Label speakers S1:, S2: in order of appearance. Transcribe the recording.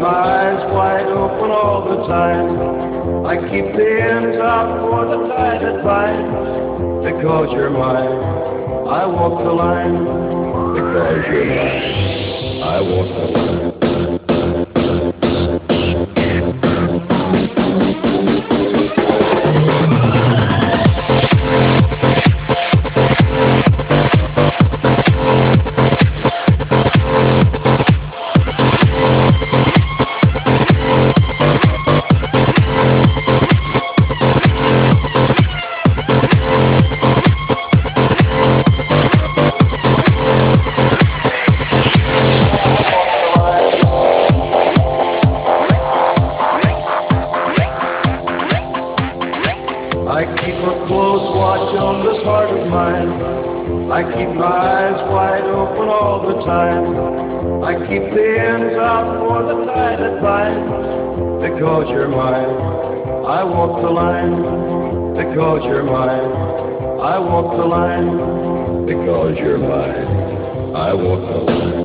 S1: my eyes wide open all the time. I keep the ends out for the tie that binds. Because you're mine, I walk the line. Because you're mine, I walk the line. I keep a close watch on this heart of mine. I keep my eyes wide open all the time. I keep the ends out for the tie that binds. Because you're mine, I walk the line. Because you're mine, I walk the line. Because you're mine, I walk the line.